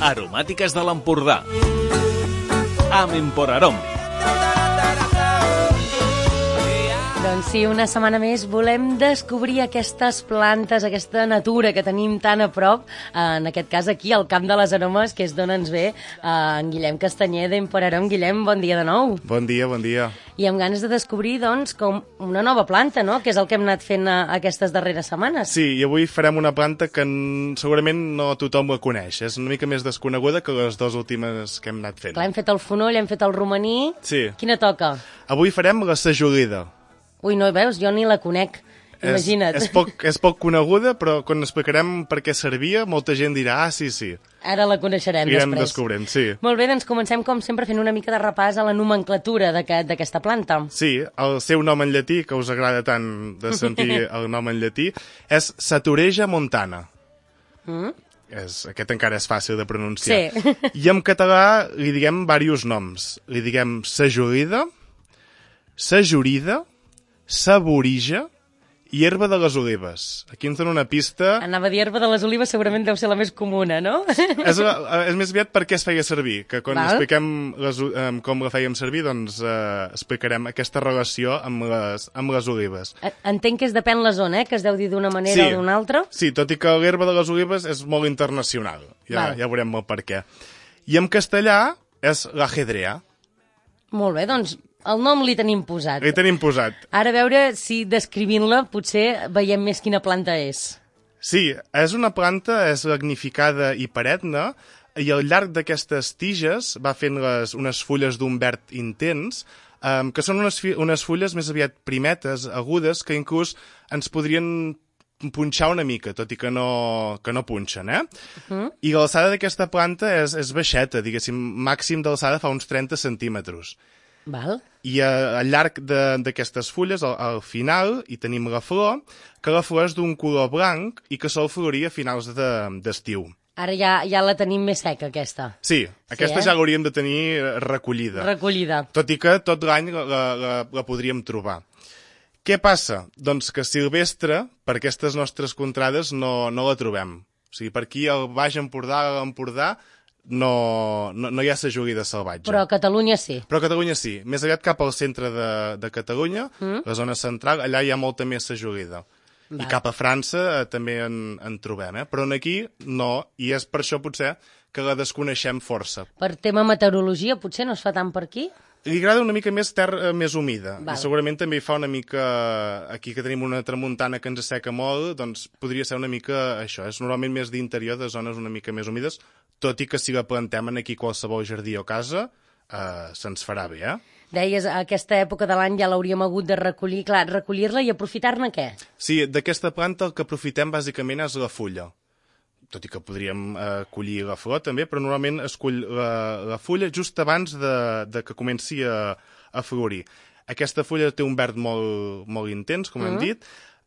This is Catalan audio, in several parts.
aromàtiques de l'Empordà. Amb Emporarom. Doncs sí, una setmana més volem descobrir aquestes plantes, aquesta natura que tenim tan a prop, en aquest cas aquí al Camp de les Aromes, que és d'on ens ve en Guillem Castanyer d'Emporarom. Guillem, bon dia de nou. Bon dia, bon dia. I amb ganes de descobrir, doncs, com una nova planta, no?, que és el que hem anat fent aquestes darreres setmanes. Sí, i avui farem una planta que segurament no tothom la coneix. És una mica més desconeguda que les dues últimes que hem anat fent. Clar, hem fet el fonoll, hem fet el romaní. Sí. Quina toca? Avui farem la sajolida. Ui, no, veus? Jo ni la conec. Imagina't. És poc coneguda, però quan explicarem per què servia, molta gent dirà, sí. Ara la coneixerem Irem després. descobrint, sí. Molt bé, doncs comencem com sempre fent una mica de repàs a la nomenclatura d'aquesta planta. Sí, el seu nom en llatí, que us agrada tant de sentir el nom en llatí, és Satureja montana. Aquest encara és fàcil de pronunciar. Sí. I en català li diguem diversos noms. Li diguem sajolida, sajorida, saborija i herba de les olives. Aquí ens dona una pista. Anava a dir herba de les olives, segurament deu ser la més comuna, no? És més aviat per què es feia servir, que quan expliquem com la fèiem servir, doncs explicarem aquesta relació amb les olives. Entenc que depèn la zona, que es deu dir d'una manera o d'una altra. Sí, tot i que l'herba de les olives és molt internacional. Ja veurem el per què. I en castellà és l'ajedrea. Molt bé, doncs el nom li tenim posat. Li tenim posat. Ara a veure si descrivint-la potser veiem més quina planta és. Sí, és una planta, és lignificada i perenne, i al llarg d'aquestes tiges va fent unes fulles d'un verd intens, que són unes fulles més aviat primetes, agudes, que inclús ens podrien punxar una mica, tot i que no punxen, I l'alçada d'aquesta planta és baixeta, diguéssim, màxim d'alçada fa uns 30 centímetres. Val. I al llarg d'aquestes fulles, al final, hi tenim la flor, que la flor és d'un color blanc i que sol florir a finals d'estiu. Ara ja la tenim més seca, aquesta. Sí, aquesta ja l'hauríem de tenir recollida. Recollida. Tot i que tot l'any la podríem trobar. Què passa? Doncs que silvestre, per aquestes nostres contrades, no la trobem. O sigui, per aquí al Baix Empordà, a l'Empordà, no hi ha sajolida salvatge. Però a Catalunya sí. Però a Catalunya sí. Més aviat cap al centre de Catalunya, la zona central, allà hi ha molta més sajolida. I cap a França també en trobem, Però aquí no, i és per això potser que la desconeixem força. Per tema meteorologia potser no es fa tant per aquí? Li agrada una mica més terra més humida. Val. I segurament també hi fa una mica... Aquí que tenim una tramuntana que ens asseca molt, doncs podria ser una mica això. És normalment més d'interior, de zones una mica més humides, tot i que si la plantem aquí qualsevol jardí o casa, se'ns farà bé, Deies, a aquesta època de l'any ja l'hauríem hagut de recollir. Clar, recollir-la i aprofitar-ne què? Sí, d'aquesta planta el que aprofitem bàsicament és la fulla. Tot i que podríem collir la flor també, però normalment es cull la fulla just abans de que comenci a florir. Aquesta fulla té un verd molt intens, com hem dit,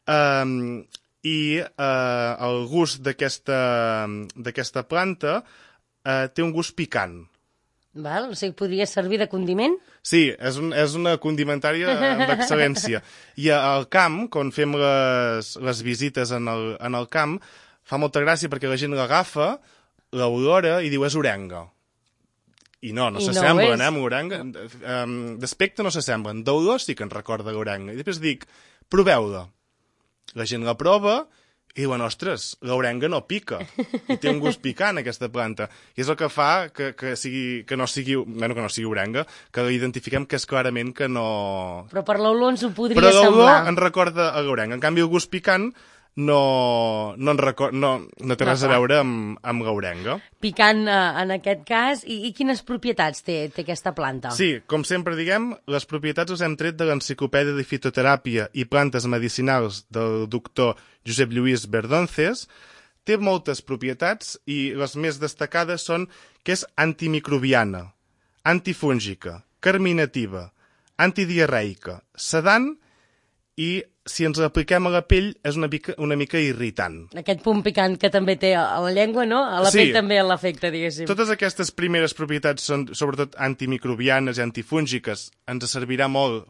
i el gust d'aquesta planta té un gust picant. Val? O sigui, podria servir de condiment? Sí, és una condimentària amb excel·lència. I al camp, quan fem les visites en el camp, fa molta gràcia perquè la gent l'agafa, l'olora i diu és orenga. I no s'assemblen, amb l'orenga. D'aspecte no s'assemblen. D'olor sí que ens recorda l'orenga. I després dic, proveu-la. La gent la prova i diuen, ostres, l'orenga no pica. I té un gust picant, aquesta planta. I és el que fa que no sigui orenga, que l'identifiquem que és clarament que no... Però per l'olor ens ho podria semblar. Però l'olor semblar. ens recorda a l'orenga. En canvi, el gust picant no té res a veure amb l'orenga. Picant en aquest cas. I quines propietats té aquesta planta? Sí, com sempre diguem, les propietats les hem tret de l'Enciclopèdia de Fitoteràpia i Plantes Medicinals del doctor Josep Lluís Verdonces. Té moltes propietats i les més destacades són que és antimicrobiana, antifúngica, carminativa, antidiarreica, sedant i si ens l'apliquem a la pell és una mica irritant. Aquest punt picant que també té a la llengua, no? A la pell també l'afecta, diguéssim. Totes aquestes primeres propietats són sobretot antimicrobianes i antifúngiques. Ens servirà molt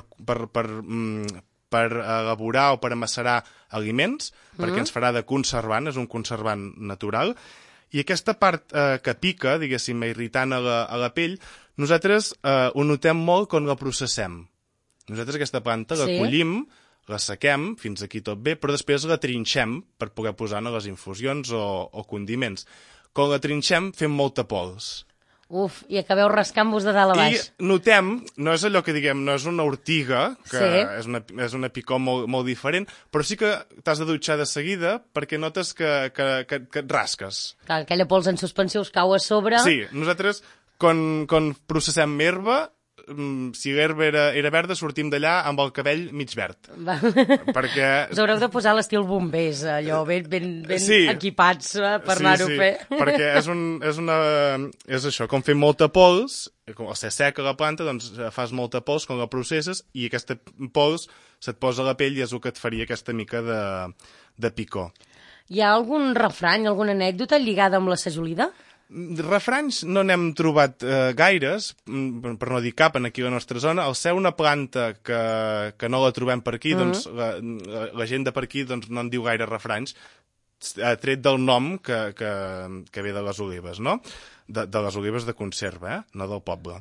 per elaborar o per amacerar aliments, perquè ens farà de conservant, és un conservant natural. I aquesta part que pica, diguéssim, irritant a la pell, nosaltres ho notem molt quan la processem. Nosaltres aquesta planta la collim, la sequem, fins aquí tot bé, però després la trinxem per poder posar a les infusions o condiments. Quan la trinxem fem molta pols. Uf, i acabeu rascant-vos de dalt a baix. I notem, no és allò que diguem, no és una ortiga, que és una picor molt diferent, però sí que t'has de dutxar de seguida perquè notes que et rasques. Clar, aquella pols en suspensió us cau a sobre. Sí, nosaltres, quan processem herba, si l'herba era verda, sortim d'allà amb el cabell mig verd. Perquè... Us haureu de posar l'estil bombers, allò, ben equipats per anar-ho a fer. Perquè és això, com fer molta pols, com ser seca la planta, doncs fas molta pols quan la processes i aquesta pols se't posa a la pell i és el que et faria aquesta mica de picor. Hi ha algun refrany, alguna anècdota lligada amb la sajolida? Refranys no n'hem trobat gaires, per no dir cap, en aquí a la nostra zona. Al ser una planta que no la trobem per aquí, doncs la gent de per aquí doncs, no en diu gaire refranys, tret del nom que ve de les olives, no? De les olives de conserva, no del poble.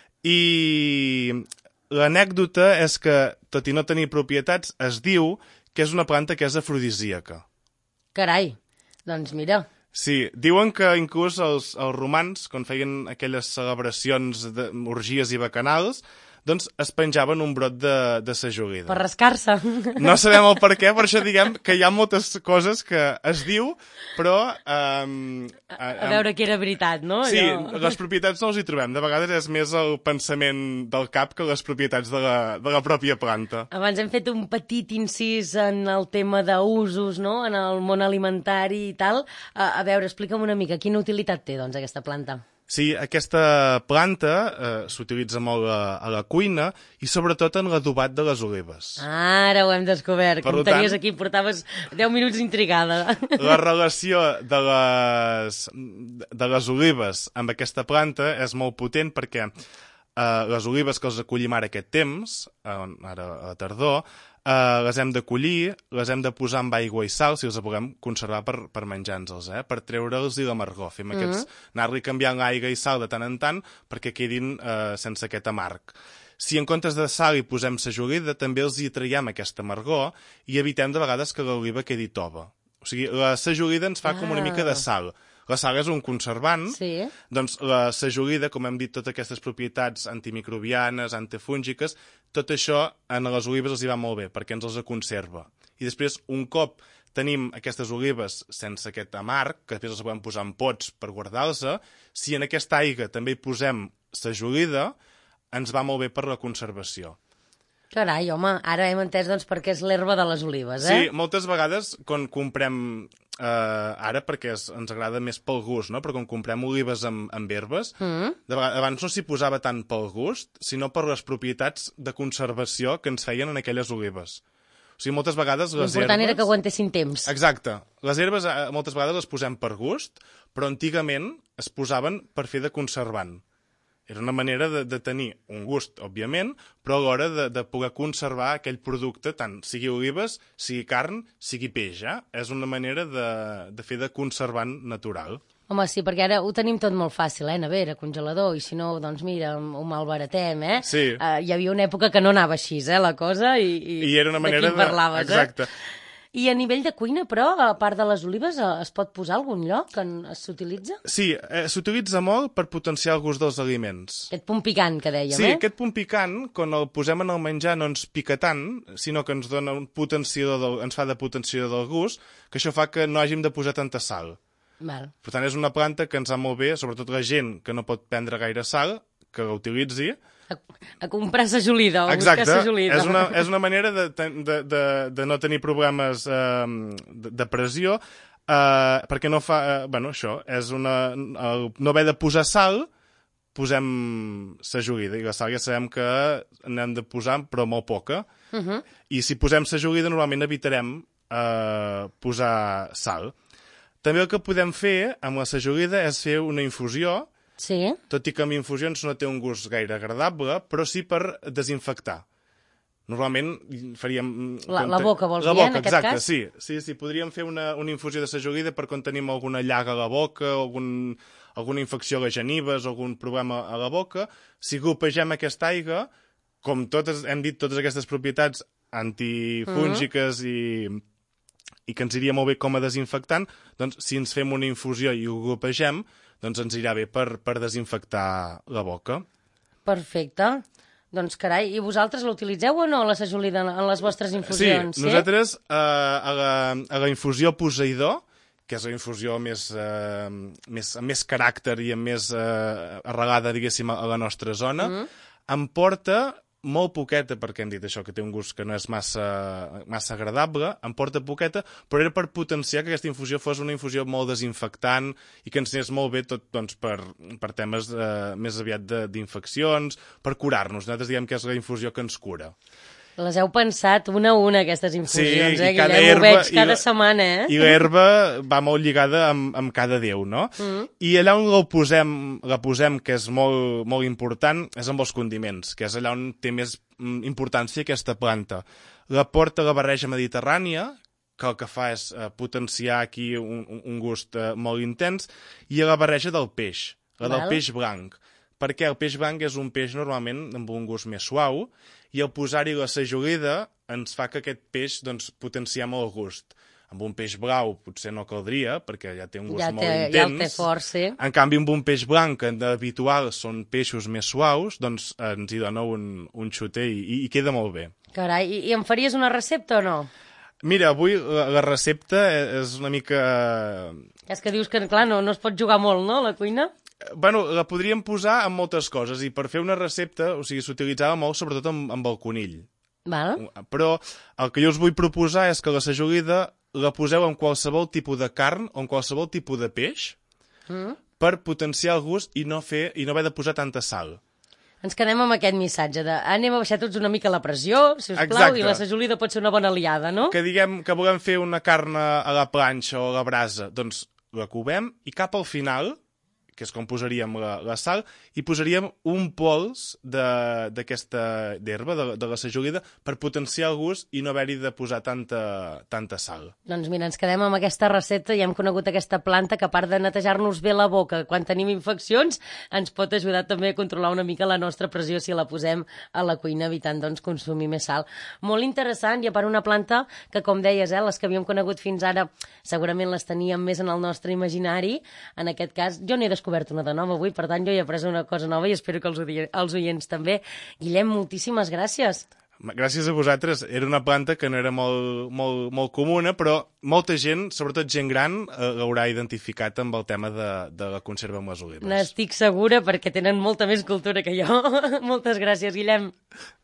I l'anècdota és que, tot i no tenir propietats, es diu que és una planta que és afrodisíaca. Carai, doncs mira... Sí, diuen que inclús els romans, quan feien aquelles celebracions d'orgies i bacanals, doncs es penjaven un brot de sajolida. Per rascar-se. No sabem el per què, per això diguem que hi ha moltes coses que es diu, però... A veure que era veritat, no? Sí, les propietats no les hi trobem. De vegades és més el pensament del cap que les propietats de la pròpia planta. Abans hem fet un petit incís en el tema d'usos, no?, en el món alimentari i tal. A veure, explica'm una mica, quina utilitat té, doncs, aquesta planta? Sí, aquesta planta s'utilitza molt a la cuina i sobretot en l'adobat de les olives. Ara ho hem descobert, que em tenies aquí, portaves 10 minuts intrigada. La relació de les olives amb aquesta planta és molt potent perquè les olives que els acollim ara aquest temps, ara a la tardor, les hem de collir, les hem de posar amb aigua i sal, si els volem conservar per menjar-nos-els, per treure'ls l'amargor. Fem anar-li canviant l'aigua i sal de tant en tant perquè quedin sense aquest amarg. Si en comptes de sal hi posem sajolida, també els hi traiem aquesta amargor i evitem de vegades que l'oliva quedi tova. O sigui, la sajolida ens fa com una mica de sal. La sal és un conservant, doncs la sajolida, com hem dit, totes aquestes propietats antimicrobianes, antifúngiques, tot això a les olives els hi va molt bé, perquè ens els conserva. I després, un cop tenim aquestes olives sense aquest amarg, que després les podem posar en pots per guardar-los, si en aquesta aigua també hi posem sajolida, ens va molt bé per la conservació. Carai, home, ara hem entès doncs per què és l'herba de les olives, Sí, moltes vegades quan comprem, ara perquè ens agrada més pel gust, no? Però quan comprem olives amb herbes, abans no s'hi posava tant pel gust, sinó per les propietats de conservació que ens feien en aquelles olives. O sigui, moltes vegades les herbes... L'important era que aguantessin temps. Exacte. Les herbes moltes vegades les posem per gust, però antigament es posaven per fer de conservant. Era una manera de tenir un gust, òbviament, però alhora de poder conservar aquell producte, tant sigui olives, sigui carn, sigui peix. És una manera de fer de conservant natural. Home, sí, perquè ara ho tenim tot molt fàcil, nevera, congelador, i si no, doncs mira, ho malbaratem, Sí. Hi havia una època que no anava així, la cosa, i era una manera d'aquí parlaves, Exacte. I a nivell de cuina, però, a part de les olives, es pot posar a algun lloc que s'utilitza? Sí, s'utilitza molt per potenciar el gust dels aliments. Aquest punt picant que dèiem, Sí, aquest punt picant, quan el posem en el menjar, no ens pica tant, sinó que ens dona ens fa de potenciador del gust, que això fa que no hàgim de posar tanta sal. Val. Per tant, és una planta que ens va molt bé, sobretot la gent que no pot prendre gaire sal, que la utilitzi. A comprar sajolida o Exacte. buscar sajolida. És una manera de no tenir problemes de pressió, perquè no fa... això, és no haver de posar sal, posem sajolida, i la sal ja sabem que n'hem de posar, però molt poca. I si posem sajolida, normalment evitarem posar sal. També el que podem fer amb la sajolida és fer una infusió, tot i que amb infusions no té un gust gaire agradable, però sí per desinfectar. normalment faríem... La boca, vols dir, en aquest exacte, cas? Sí, podríem fer una infusió de sajolida per quan tenim alguna llaga a la boca, alguna infecció a les genives, algun problema a la boca. Si glopegem aquesta aigua, com hem dit, totes aquestes propietats antifúngiques i que ens iria molt bé com a desinfectant, doncs si ens fem una infusió i ho glopegem, doncs ens irà bé per desinfectar la boca. Perfecte. Doncs carai, i vosaltres l'utilitzeu o no, la sajolida, en les vostres infusions? Sí, nosaltres a la infusió Poseidó, que és la infusió amb més caràcter i amb més arrelada, diguéssim, a la nostra zona, em porta molt poqueta, perquè hem dit això, que té un gust que no és massa agradable, em porta poqueta, però era per potenciar que aquesta infusió fos una infusió molt desinfectant i que ens anés molt bé tot doncs, per temes més aviat d'infeccions, per curar-nos. Nosaltres diguem que és la infusió que ens cura. Les heu pensat una a una, aquestes infusions, sí, Guillem? Ho veig cada setmana, I l'herba va molt lligada amb cada déu, no? I allà on la posem, que és molt, molt important, és amb els condiments, que és allà on té més importància aquesta planta. La porta la barreja mediterrània, que el que fa és potenciar aquí un gust molt intens, i la barreja del peix, del peix blanc. Perquè el peix blanc és un peix normalment amb un gust més suau, i al posar-hi la sajolida ens fa que aquest peix doncs, potenciem el gust. Amb un peix blau potser no caldria, perquè ja té un gust molt intens. Ja el té fort, sí. En canvi, amb un peix blanc, que d'habitual són peixos més suaus, doncs ens hi dona un xuter i queda molt bé. Carai, i em faries una recepta o no? Mira, avui la recepta és una mica... És que dius que, clar, no es pot jugar molt, no, a la cuina? Bueno, la podríem posar amb moltes coses i per fer una recepta, o sigui, s'utilitzava molt sobretot amb el conill. Val. Però el que jo us vull proposar és que la sajolida la poseu en qualsevol tipus de carn o en qualsevol tipus de peix per potenciar el gust i no haver de posar tanta sal. Ens quedem amb aquest missatge de anem a baixar tots una mica la pressió, si us plau, i la sajolida pot ser una bona aliada, no? Que diguem que volem fer una carn a la planxa o a la brasa, doncs la covem i cap al final, que és com posaríem la sal, i posaríem un pols d'aquesta d'herba, de la sajolida, per potenciar el gust i no haver-hi de posar tanta sal. Doncs mira, ens quedem amb aquesta recepta i hem conegut aquesta planta que, a part de netejar-nos bé la boca quan tenim infeccions, ens pot ajudar també a controlar una mica la nostra pressió si la posem a la cuina, evitant doncs, consumir més sal. Molt interessant, i a part una planta que, com deies, les que havíem conegut fins ara segurament les teníem més en el nostre imaginari. En aquest cas, jo n'he descobert una de nova avui, per tant jo he après una cosa nova i espero que els oients també. Guillem, moltíssimes gràcies. Gràcies a vosaltres. Era una planta que no era molt comuna, però molta gent, sobretot gent gran, l'haurà identificat amb el tema de la conserva amb les olives. N'estic segura, perquè tenen molta més cultura que jo. Moltes gràcies, Guillem.